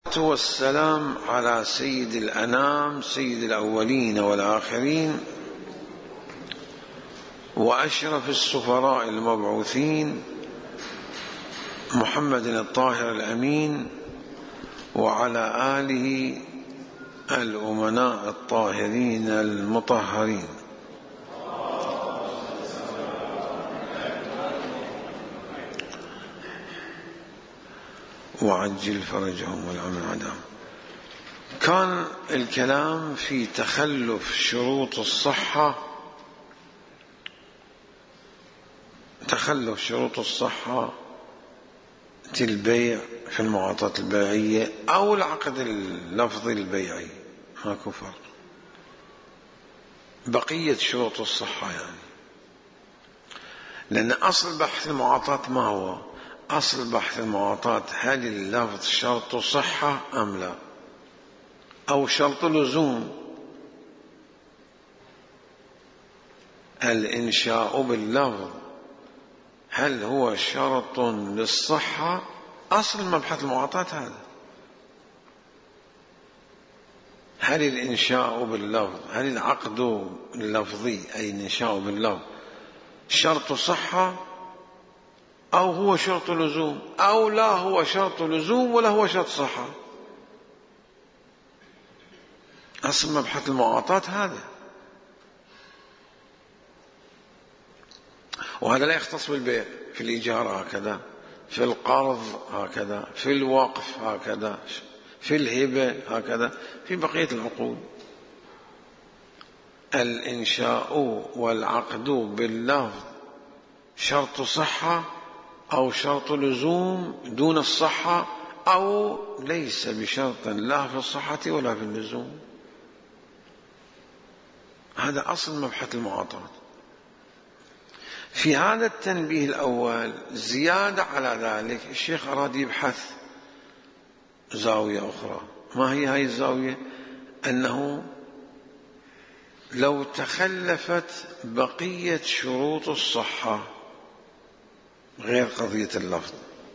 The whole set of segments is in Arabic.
والسلام على سيد الأنام سيد الأولين والآخرين وأشرف السفراء المبعوثين محمد الطاهر الأمين وعلى آله الأمناء الطاهرين المطهرين وعجل فرجهم والعمل عداهم. كان الكلام في تخلف شروط الصحة، تخلف شروط الصحة البيع في المعاطاة البيعية أو العقد اللفظي البيعي، ماكو فرق. بقية شروط الصحة يعني، لأن أصل بحث المعاطاة ما هو؟ أصل بحث المعاطاة هل اللفظ شرط صحة أم لا، أو شرط لزوم. الإنشاء باللفظ هل هو شرط للصحة؟ أصل مبحث المعاطاة هذا. هل الإنشاء باللفظ، هل العقد اللفظي أي الإنشاء باللفظ شرط صحة أو هو شرط لزوم، أو لا هو شرط لزوم ولا هو شرط صحة؟ أصل مبحث المعاطاة هذا. وهذا لا يختص بالبيع، في الإيجار هكذا، في القرض هكذا، في الوقف هكذا، في الهبة هكذا، في بقية العقود. الإنشاء والعقد باللفظ شرط صحة أو شرط لزوم دون الصحة، أو ليس بشرط لا في الصحة ولا في اللزوم. هذا أصل مبحث المعاطاة. في هذا التنبيه الأول زيادة على ذلك الشيخ أراد يبحث زاوية أخرى. ما هي هذه الزاوية؟ أنه لو تخلفت بقية شروط الصحة غير قضية اللفظ،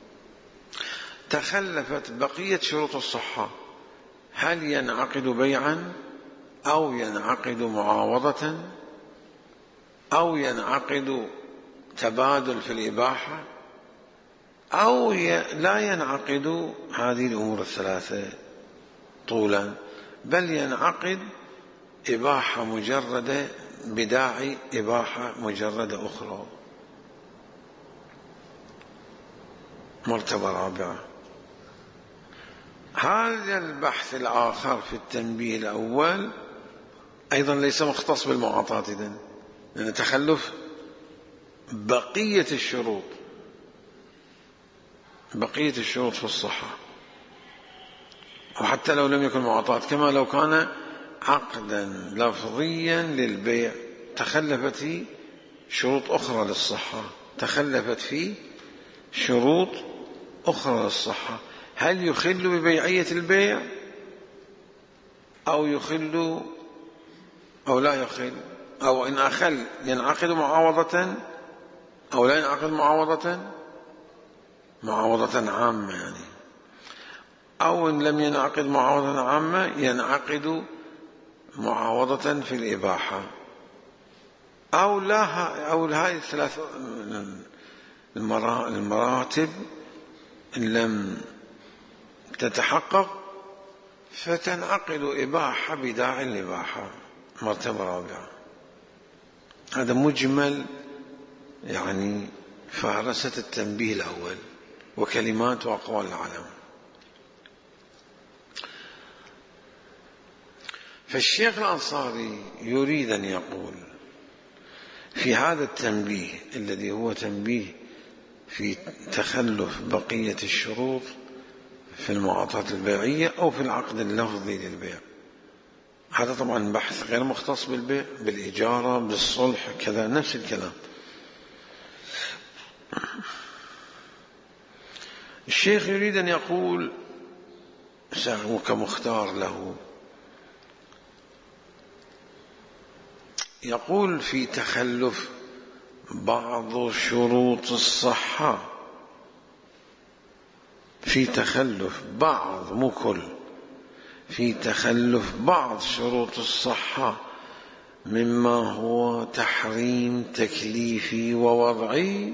تخلفت بقية شروط الصحة، هل ينعقد بيعا أو ينعقد معاوضة أو ينعقد تبادل في الإباحة أو لا ينعقد هذه الأمور الثلاثة طولا، بل ينعقد إباحة مجردة بداعي إباحة مجردة أخرى. مرتبة رابعة. هذا البحث الآخر في التنبيه الأول أيضا ليس مختص بالمعاطاة، لأن تخلف بقية الشروط، بقية الشروط في الصحة، وحتى لو لم يكن معاطاة، كما لو كان عقدا لفظيا للبيع تخلفت فيه شروط أخرى للصحة، تخلفت فيه شروط أخرى للصحة. هل يخل ببيعية البيع أو يخل أو لا يخل، أو إن أخل ينعقد معاوضة أو لا ينعقد معاوضة عامة يعني، أو إن لم ينعقد معاوضة عامة ينعقد معاوضة في الإباحة، أو لا، أو هذه الثلاث المراتب إن لم تتحقق فتنعقد إباحة بداعي الإباحة. مرتبة رابعة. هذا مجمل يعني فهرسة التنبيه الأول وكلمات وأقوال العالم. فالشيخ الأنصاري يريد أن يقول في هذا التنبيه الذي هو تنبيه في تخلف بقية الشروط في المعاطاة البيعية أو في العقد اللفظي للبيع، هذا طبعا بحث غير مختص بالبيع، بالإجارة، بالصلح، كذا نفس الكلام. الشيخ يريد أن يقول كمختار له، يقول في تخلف بعض شروط الصحة في تخلف بعض، مو كل، في تخلف بعض شروط الصحة مما هو تحريم تكليفي ووضعي.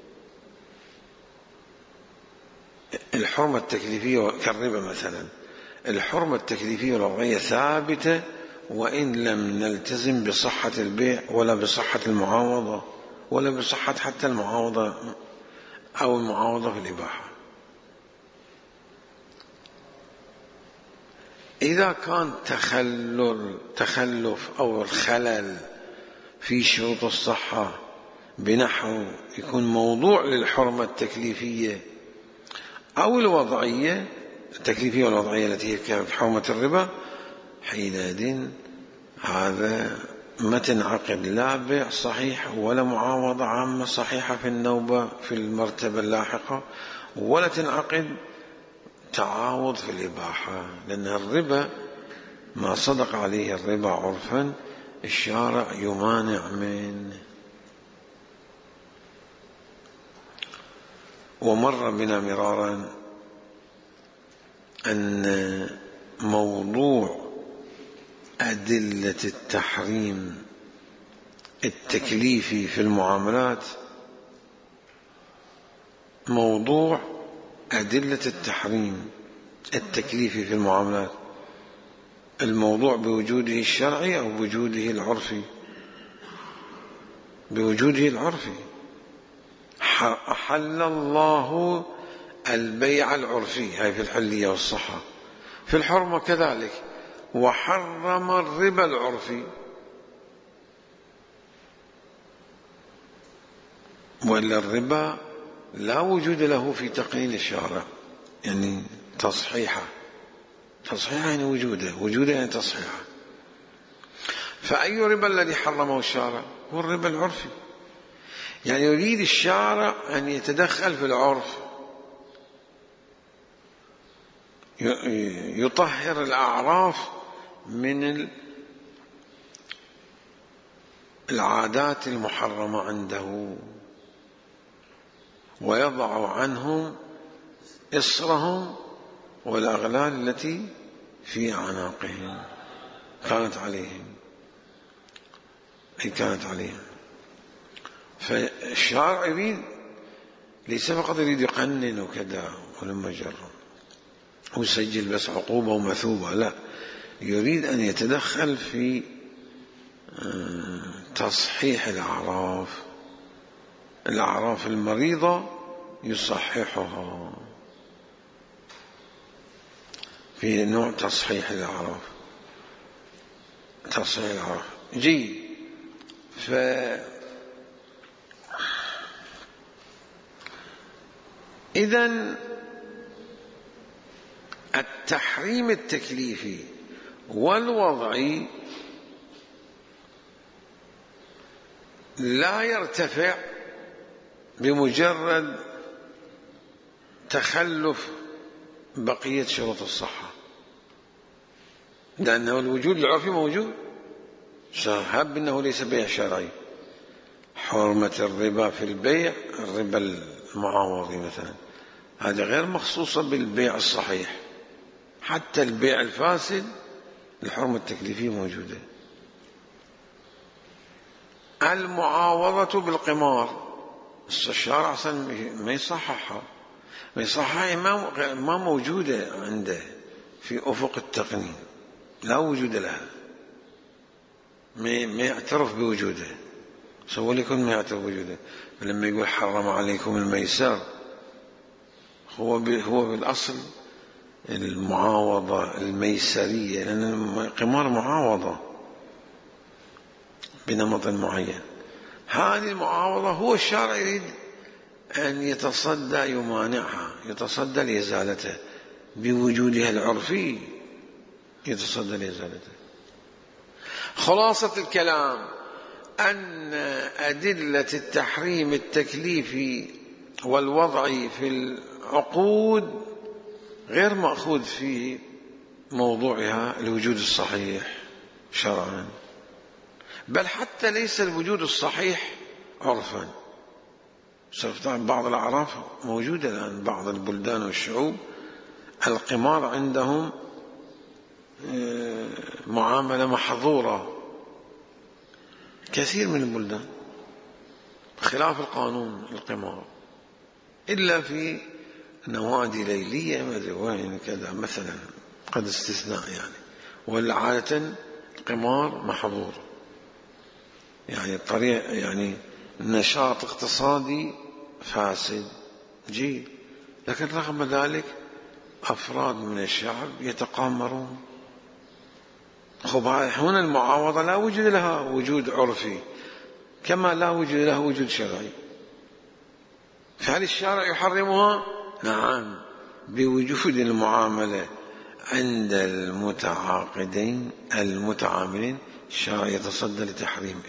الحرمة التكليفية كالربا مثلا، الحرمة التكليفية والوضعية ثابتة وإن لم نلتزم بصحة البيع ولا بصحة المعاوضة ولا بصحة حتى المعاوضة أو المعاوضة في الإباحة. إذا كان تخلف أو الخلل في شروط الصحة بنحو يكون موضوع للحرمة التكليفية أو الوضعية، التكليفية والوضعية التي كانت حرمة الربا، حينئذ هذا ما تنعقد لا بيع صحيح ولا معاوضة عامة صحيحة في النوبة في المرتبة اللاحقة، ولا تنعقد تعاوض في الإباحة، لأن الربا ما صدق عليه الربا عرفا الشارع يمانع منه. ومر بنا مرارا أن موضوع أدلة التحريم التكليفي في المعاملات، موضوع أدلة التحريم التكليفي في المعاملات، الموضوع بوجوده الشرعي أو بوجوده العرفي؟ بوجوده العرفي. أحل الله البيع العرفي، هاي في الحلية والصحة، في الحرمة كذلك، وحرم الربا العرفي. وإلا الربا لا وجود له في تقنين الشارع، يعني تصحيحه يعني وجوده يعني تصحيحه. فأي ربا الذي حرمه الشارع؟ هو الربا العرفي. يعني يريد الشارع أن يتدخل في العرف، يطهر الأعراف من العادات المحرمة عنده، ويضع عنهم إصرهم والأغلال التي في أعناقهم كانت عليهم. فالشارع يريد، ليس فقط يريد يقنن وكذا ولما جرب ويسجل بس عقوبة ومثوبة، لا، يريد أن يتدخل في تصحيح الأعراف المريضة، يصححها في نوع تصحيح الأعراف. جيد. إذن التحريم التكليفي والوضعي لا يرتفع بمجرد تخلف بقية شروط الصحة، لأنه الوجود العرفي موجود. هب أنه ليس بيع شرعي، حرمة الربا في البيع، الربا المعاوضي مثلا، هذا غير مخصوصة بالبيع الصحيح. حتى البيع الفاسد الحرمة التكليفية موجودة. المعاوضة بالقمار، الشارع أصلا ما يصححها، ما موجودة عنده في أفق التقنين، لا وجود لها، ما يعترف بوجوده. سوى لكم ما يعترف بوجوده. فلما يقول حرم عليكم الميسر، هو بالأصل المعاوضة الميسرية، لأن القمار معاوضة بنمط معين. هذه المعاوضة هو الشارع يريد أن يتصدى يمانعها، يتصدى لإزالته بوجودها العرفي، يتصدى لإزالته. خلاصة الكلام أن أدلة التحريم التكليفي والوضعي في العقود غير مأخوذ في موضوعها الوجود الصحيح شرعا، بل حتى ليس الوجود الصحيح عرفا. بعض الأعراف موجودة الآن، بعض البلدان والشعوب القمار عندهم معاملة محظورة، كثير من البلدان خلاف القانون القمار، إلا في نوادي ليلية مدري وين كذا مثلا قد استثناء يعني، والعادة القمار محظور، يعني طريق يعني نشاط اقتصادي فاسد جيد، لكن رغم ذلك أفراد من الشعب يتقامرون. هنا المعاوضة لا وجود لها وجود عرفي كما لا وجود لها وجود شرعي، فهل الشارع يحرمها؟ نعم، بوجود المعاملة عند المتعاقدين المتعاملين الشارع يتصدى لتحريم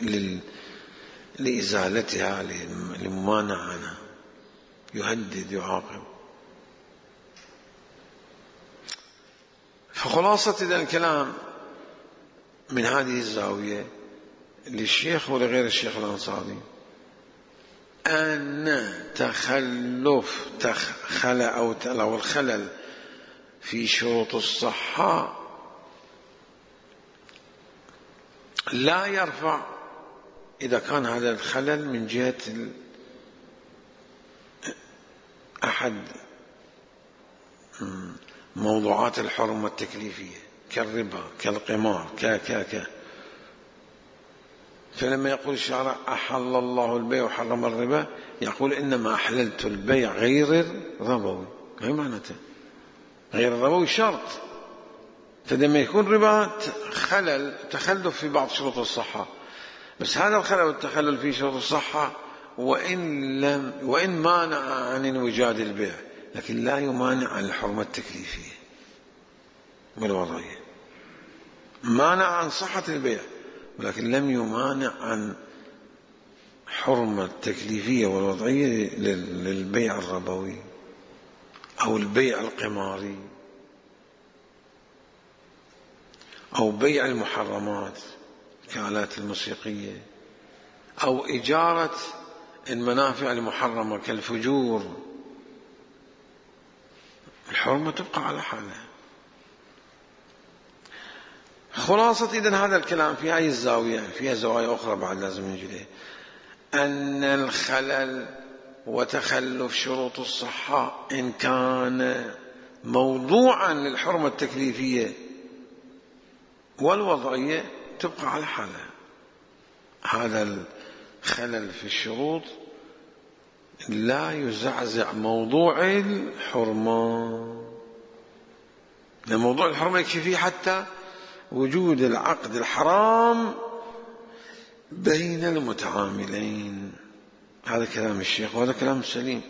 لإزالتها لممانعها، يهدد يعاقب. فخلاصة إذا الكلام من هذه الزاوية للشيخ ولغير الشيخ الأنصاري أن تخلف أو الخلل في شروط الصحة لا يرفع إذا كان هذا الخلل من جهة أحد موضوعات الحرمة التكليفية كالربا كالقمار فلما يقول الشارع أحل الله البيع وحرم الربا، يقول إنما أحللت البيع غير الربوي. ما معناته غير الربوي؟ شرط، فلما يكون ربا تخلف في بعض شروط الصحة، بس هذا الخلل والتخلل في شروط الصحة وإن مانع عن انوجاد البيع، لكن لا يمانع عن الحرمة التكليفية والوضعية. مانع عن صحة البيع ولكن لم يمانع عن حرمة التكليفية والوضعية للبيع الربوي أو البيع القماري أو بيع المحرمات كآلات الموسيقية أو إجارة المنافع المحرمة كالفجور. الحرمة تبقى على حالها. خلاصة إذن هذا الكلام في هذه الزاوية، فيها زوايا أخرى بعد لازم نجي لها، أن الخلل وتخلف شروط الصحة إن كان موضوعا للحرمة التكليفية والوضعية تبقى على حالها. هذا الخلل في الشروط لا يزعزع موضوع الحرمة، لأن موضوع الحرمة يكفي فيه حتى وجود العقد الحرام بين المتعاملين. هذا كلام الشيخ وهذا كلام سليم.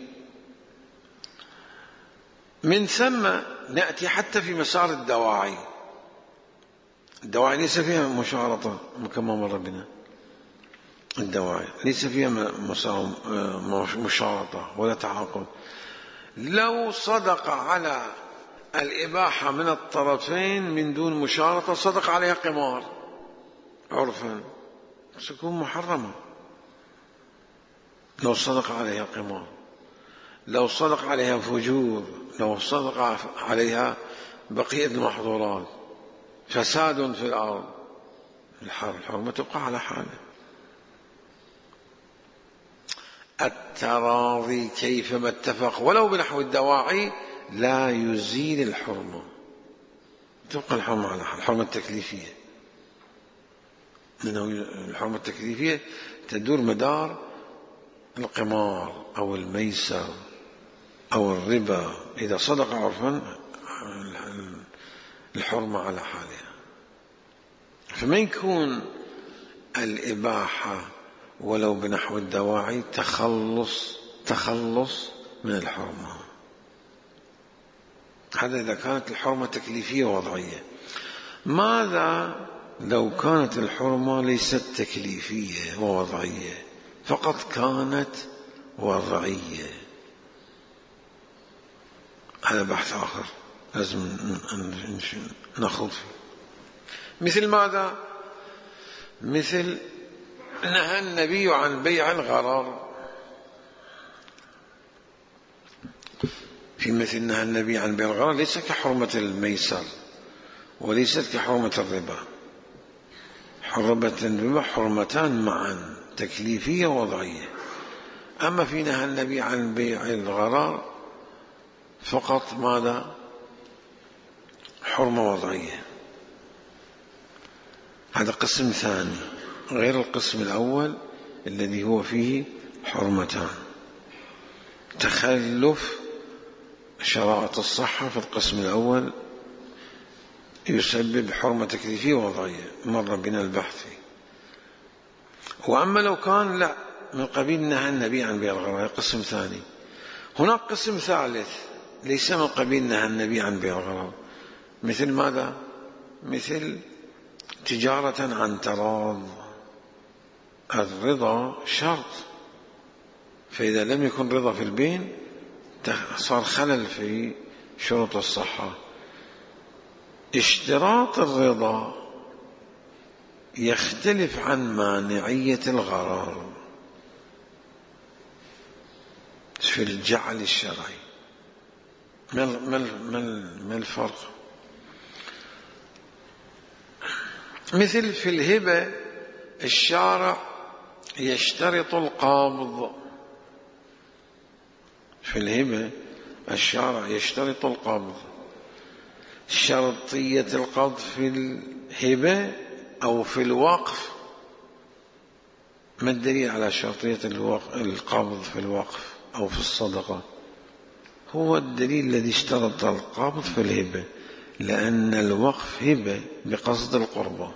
من ثم نأتي حتى في مسار الدواعي. الدواعي ليس فيها مشارطة كما مر بنا، الدواعي ليس فيها مشارطة ولا تعاقد. لو صدق على الإباحة من الطرفين من دون مشارطة صدق عليها قمار عرفا، ستكون محرمة. لو صدق عليها قمار، لو صدق عليها فجور، لو صدق عليها بقية المحظورات، فساد في الأرض، الحرمة تبقى على حالها. التراضي كيفما اتفق ولو بنحو الدواعي لا يزيل الحرمة، تبقى الحرمة على حالها، الحرمة التكليفية، لأنه الحرمة التكليفية تدور مدار القمار أو الميسر أو الربا، إذا صدق عرفا الحرمة على حالها. فما يكون الإباحة ولو بنحو الدواعي تخلص من الحرمة. هذا إذا كانت الحرمة تكليفية ووضعية. ماذا لو كانت الحرمة ليست تكليفية ووضعية، فقط كانت وضعية؟ هذا بحث آخر لازم نخوض فيه. مثل ماذا؟ مثل نهى النبي عن بيع الغرر، في مثل نهى النبي عن بيع الغرر ليس كحرمة الميسر وليست كحرمة الربا. حرمة الربا حرمتان معا، تكليفية ووضعية. أما في نهى النبي عن بيع الغرر فقط ماذا؟ حرمة وضعية. هذا قسم ثاني غير القسم الأول الذي هو فيه حرمتان. تخلف شرائط الصحة في القسم الأول يسبب حرمة تكليفية ووضعية، مر بنا البحث فيه. وأما لو كان لا من قبيل نهى النبي عن بيع الغرر قسم ثاني. هناك قسم ثالث ليس من قبيل نهى النبي عن بيع الغرر، مثل ماذا؟ مثل تجارة عن تراض. الرضا شرط، فإذا لم يكن رضا في البين صار خلل في شروط الصحة. اشتراط الرضا يختلف عن مانعية الغرر في الجعل الشرعي. ما الفرق؟ مثل في الهبة الشارع يشترط القبض. في الهبة الشارع يشترط القبض. شرطية القبض في الهبة أو في الوقف، ما الدليل على شرطية القبض في الوقف أو في الصدقة؟ هو الدليل الذي اشترط القبض في الهبة، لأن الوقف هبة بقصد القربة،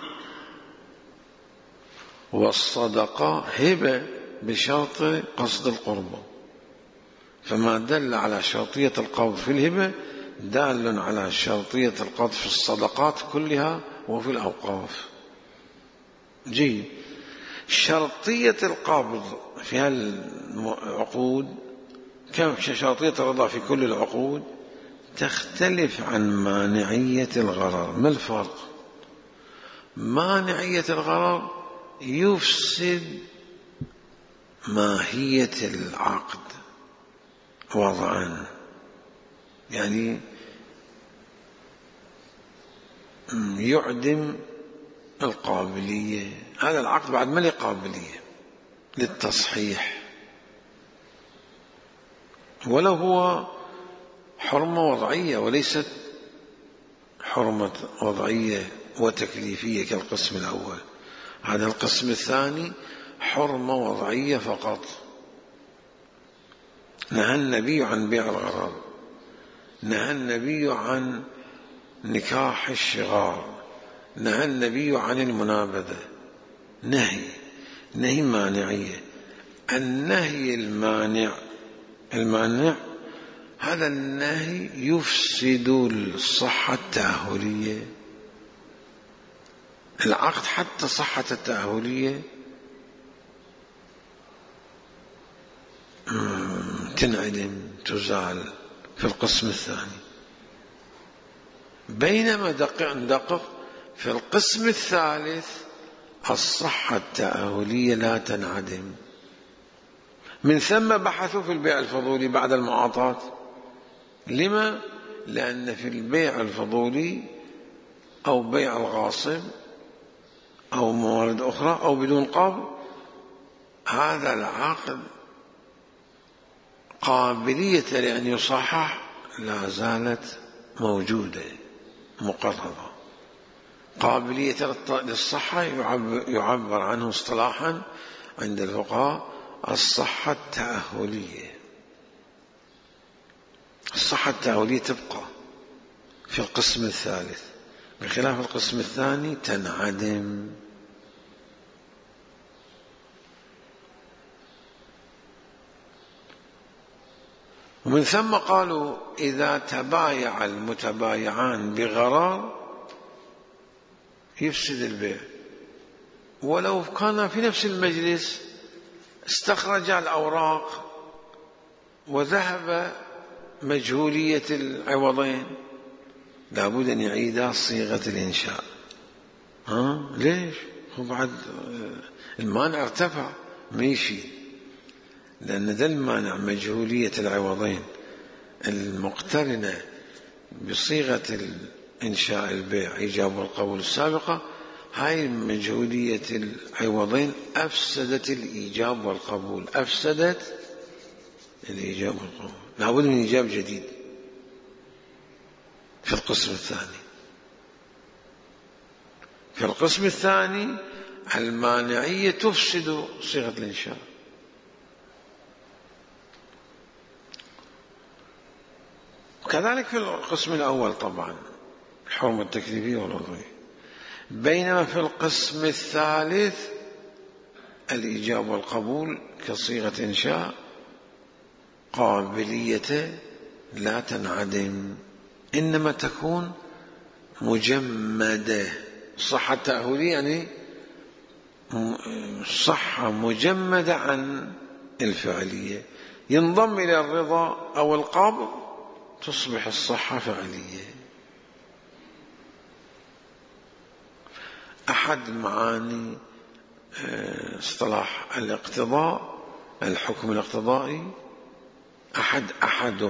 والصدقة هبة بشرط قصد القربة. فما دل على شرطية القبض في الهبة دال على شرطية القبض في الصدقات كلها وفي الأوقاف. جيد. شرطية القبض في العقود كشرطية الرضا في كل العقود تختلف عن مانعية الغرر. ما الفرق؟ مانعية الغرر يفسد ماهية العقد وضعا، يعني يعدم القابلية. هذا العقد بعد ما له قابلية للتصحيح، ولو هو حرمة وضعية وليست حرمة وضعية وتكليفية كالقسم الأول. هذا القسم الثاني حرمة وضعية فقط. نهى النبي عن بيع الغرر، نهى النبي عن نكاح الشغار، نهى النبي عن المنابذة. نهي مانعية. النهي المانع هذا النهي يفسد الصحة التأهلية. العقد حتى صحة التأهلية تنعدم تزال في القسم الثاني، بينما ندقق في القسم الثالث الصحة التأهلية لا تنعدم. من ثم بحثوا في البيع الفضولي بعد المعاطاة. لما؟ لأن في البيع الفضولي أو بيع الغاصب أو موارد أخرى أو بدون قبض هذا العقد قابلية لأن يصحح لا زالت موجودة مقررة. قابلية للصحة يعبر عنه اصطلاحا عند الفقهاء الصحة التأهلية. الصحة التأهلية تبقى في القسم الثالث، بخلاف القسم الثاني تنعدم. ومن ثم قالوا إذا تبايع المتبايعان بغرار يفسد البيع، ولو كان في نفس المجلس استخرج الأوراق وذهب مجهولية العوضين لابد أن يعيدا صيغة الإنشاء. ليش؟ هو بعد المانع ارتفع ما يشي، لأن ذا المانع مجهولية العوضين المقترنة بصيغة الإنشاء البيع إيجاب والقبول السابقة، هاي مجهولية العوضين أفسدت الإيجاب والقبول، أفسدت الإيجاب والقبول. لابد من إيجاب جديد في القسم الثاني. في القسم الثاني المانعية تفسد صيغة الإنشاء. كذلك في القسم الأول طبعا الحرمة التكليفية والوضعية. بينما في القسم الثالث الإيجاب والقبول كصيغة إنشاء قابلية لا تنعدم، إنما تكون مجمدة. صحة تأهيلية يعني صحة مجمدة عن الفعلية، ينضم إلى الرضا أو القبض تصبح الصحة فعلية. أحد معاني اصطلاح الاقتضاء، الحكم الاقتضائي، أحد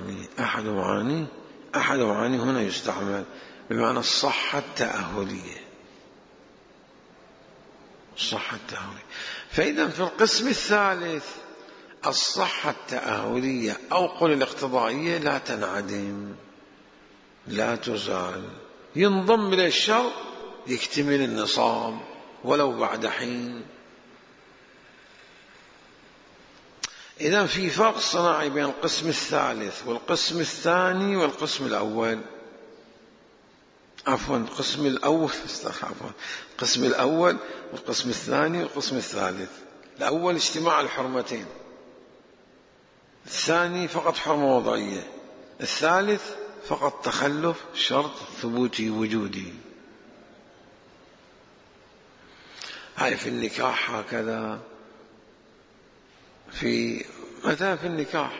معاني هنا يستعمل بمعنى الصحة التأهلية. فإذا في القسم الثالث الصحة التأهلية أو قل الاقتضائية لا تنعدم، لا تزال، ينضم إلى الشرط يكتمل النصاب ولو بعد حين. إذا في فرق صناعي بين القسم الثالث والقسم الثاني والقسم الأول. القسم الأول والقسم الثاني والقسم الثالث. الأول اجتماع الحرمتين، الثاني فقط حرمة وضعية، الثالث فقط تخلف شرط ثبوتي وجودي. هاي في النكاح هكذا. مثلا في النكاح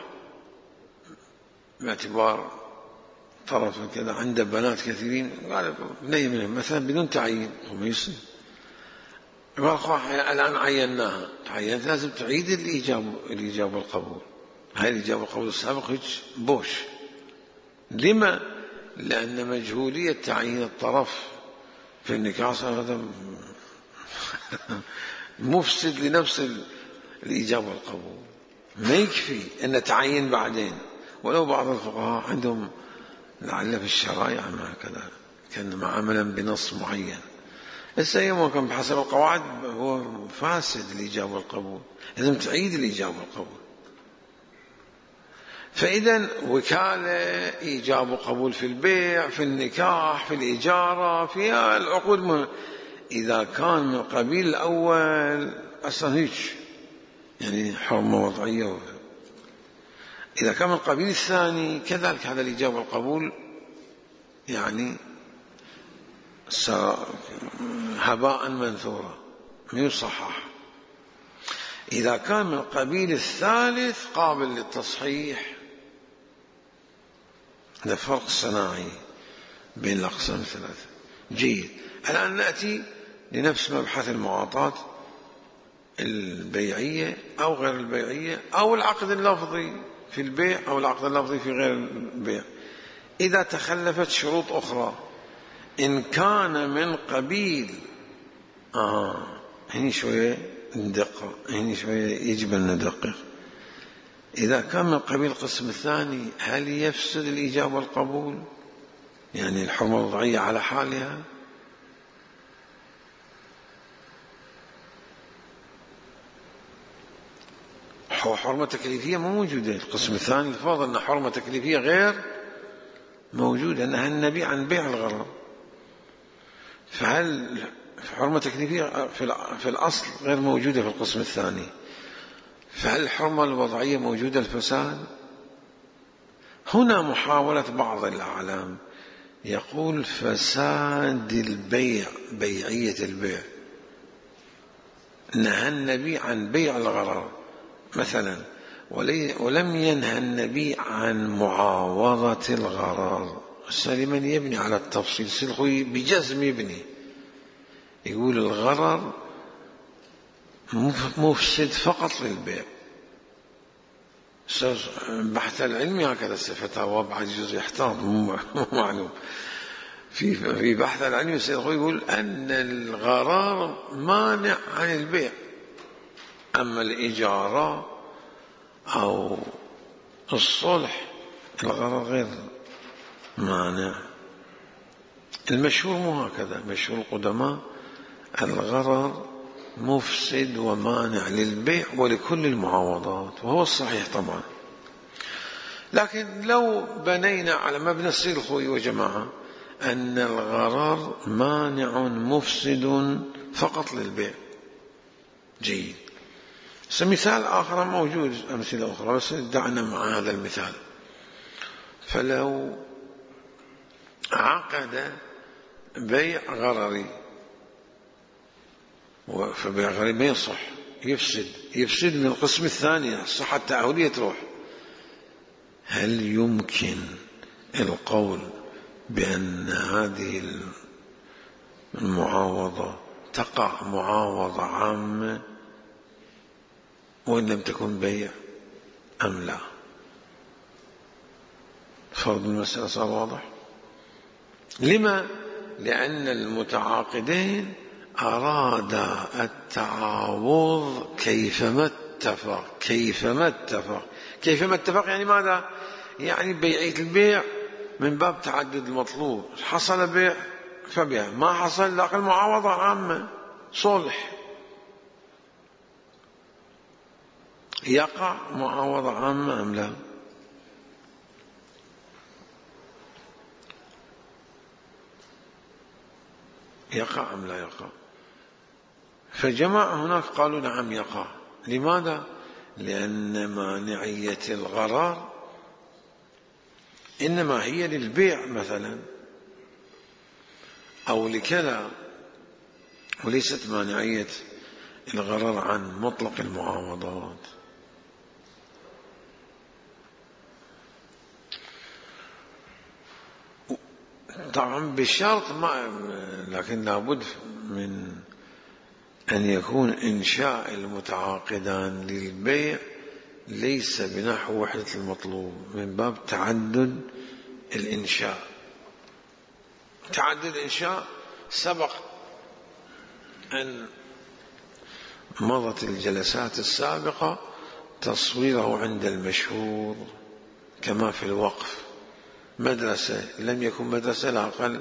باعتبار طرف كذا عنده بنات كثيرين، قال بنية منهم مثلا بدون تعيين خميسي، الآن عيناها، تعينت لازم تعيد الإيجاب والقبول. هاي الإيجاب والقبول السابق هيك بوش. لما؟ لأن مجهولية تعيين الطرف في النكاح هذا مفسد لنفس الإيجاب والقبول. ما يكفي أن تعين بعدين، ولو بعض الفقهاء عندهم لعل في الشرائع ما هكذا كان معاملا بنص معين. السيما كان بحسب القواعد هو فاسد الإيجاب والقبول، لازم تعيد الإيجاب والقبول. فإذا وكالة إيجاب وقبول في البيع، في النكاح، في الإجارة، في العقود، إذا كان من قبيل الأول أصلا هيك يعني حرمة وضعية، إذا كان من قبيل الثاني كذلك هذا الإيجاب والقبول يعني هباء منثورا ما يصحح. إذا كان من قبيل الثالث قابل للتصحيح. هذا فرق صناعي بين الأقسام الثلاثة. جيد. الآن نأتي لنفس مبحث المعاطاة البيعية أو غير البيعية أو العقد اللفظي في البيع أو العقد اللفظي في غير البيع. إذا تخلفت شروط أخرى إن كان من قبيل هني شوية ندقق، هني شوية يجب أن ندقق. إذا كان من قبيل القسم الثاني هل يفسد الإيجاب والقبول؟ يعني الحرمة الوضعية على حالها؟ حرمة تكليفية مو موجودة. القسم الثاني الفاظ أن حرمة تكليفية غير موجودة، أنها النبي عن بيع الغرر. فهل حرمة تكليفية في الأصل غير موجودة في القسم الثاني، فهل الحرمة الوضعية موجودة الفساد؟ هنا محاولة بعض الأعلام يقول فساد البيع، بيعية البيع، نهى النبي عن بيع الغرر مثلا، ولم ينهى النبي عن معاوضة الغرر. لمن يبني على التفصيل سلخوي بجزم يبني، يقول الغرر مفسد فقط للبيع، البحث العلمي هكذا فتاوى بعد جزء يحتاط مو معلوم. في بحث العلمي السيد الخوئي يقول أن الغرار مانع عن البيع، أما الإجارة أو الصلح الغرار غير مانع. المشهور مو هكذا، مشهور القدماء الغرر مفسد ومانع للبيع ولكل المعاوضات، وهو الصحيح طبعا. لكن لو بنينا على مبنى السيد الخوئي وجماعة أن الغرر مانع مفسد فقط للبيع، جيد. مثال آخر موجود، أمثلة أخرى، بس دعنا مع هذا المثال. فلو عقد بيع غرري، فبيع غرري ما يصح، يفسد من القسم الثاني، الصحة التعهدية تروح. هل يمكن القول بأن هذه المعاوضة تقع معاوضة عامة وإن لم تكن بيع أم لا؟ فرض المسألة صار واضح. لما؟ لأن المتعاقدين أرادا التعاوض كيفما اتفق يعني ماذا؟ يعني بيعية البيع من باب تعدد المطلوب، حصل بيع فبيع، ما حصل لا المعاوضة عامة صلح. يقع معاوضة عامة أم لا؟ يقع أم لا يقع؟ فجماعة هناك قالوا نعم يقع. لماذا؟ لأن مانعية الغرار إنما هي للبيع مثلا أو لكذا، وليست مانعية الغرار عن مطلق المعاوضات. طبعا بشرط لكن لابد من أن يكون إنشاء المتعاقدان للبيع ليس بنحو وحدة المطلوب، من باب تعدد الإنشاء. تعدد الإنشاء سبق أن مضت الجلسات السابقة تصويره عند المشهور، كما في الوقف. مدرسة لم يكن مدرسة الأقل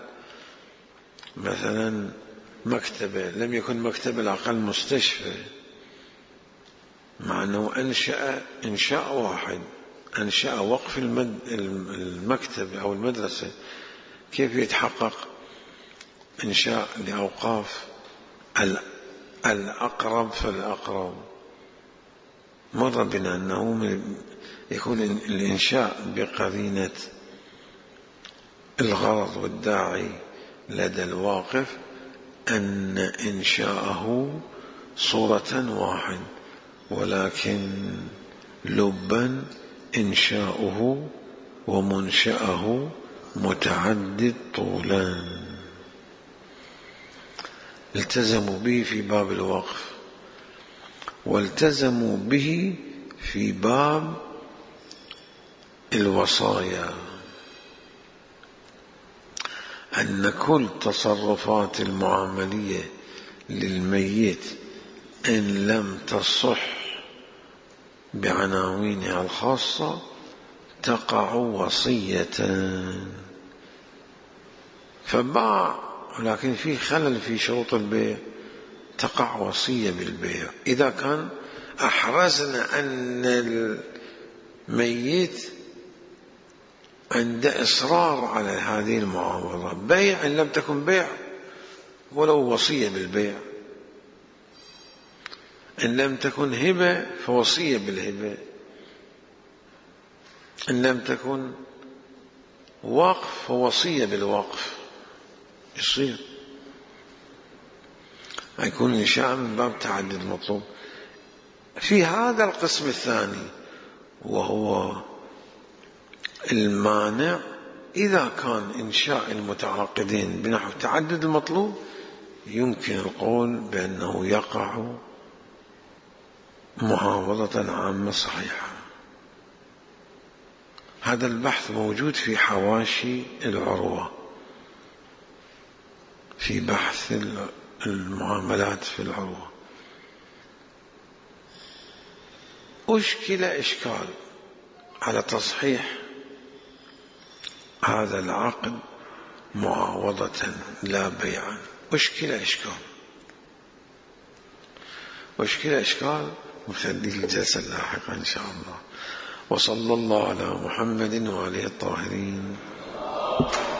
مثلا مكتبة، لم يكن مكتبة الأقل مستشفى، مع أنه أنشأ إنشاء واحد، أنشأ وقف المكتب أو المدرسة. كيف يتحقق إنشاء لأوقاف الأقرب فالأقرب؟ مر بنا أنه يكون الإنشاء بقرينة الغرض والداعي لدى الواقف أن إنشاءه صورة واحد، ولكن لبا إنشاؤه ومنشأه متعدد طولان. التزموا به في باب الوقف، والتزموا به في باب الوصايا، أن كل تصرفات المعاملية للميت إن لم تصح بعناوينها الخاصة تقع وصية. فباع لكن في خلل في شروط البيع، تقع وصية بالبيع. إذا كان أحرزنا أن الميت عند إصرار على هذه المعاوضة بيع إن لم تكن بيع، ولو وصية بالبيع. إن لم تكن هبة فوصية بالهبة، إن لم تكن وقف فوصية بالوقف. يصير يكون إنشاء من باب تعدد المطلوب. في هذا القسم الثاني وهو المانع، إذا كان إنشاء المتعاقدين بنحو تعدد المطلوب يمكن القول بأنه يقع معاوضة عامة صحيحة. هذا البحث موجود في حواشي العروة، في بحث المعاملات في العروة. أشكل إشكال على تصحيح هذا العقد معاوضة لا بيعا. أشكل إشكال نخليه الجلسة اللاحقة إن شاء الله. وصلى الله على محمد وعليه الطاهرين.